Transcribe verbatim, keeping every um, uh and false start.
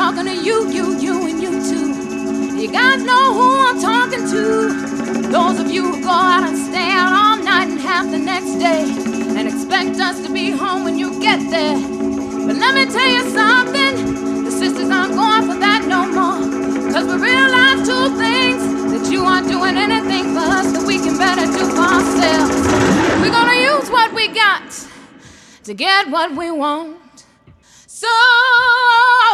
talking to you, you, you, and you too. You guys know who I'm talking to. Those of you who go out and stay out all night and half the next day and expect us to be home when you get there. But let me tell you something, the sisters aren't going for that no more. Cause we realize two things, that you aren't doing anything for us that we can better do for ourselves. We're gonna use what we got to get what we want. So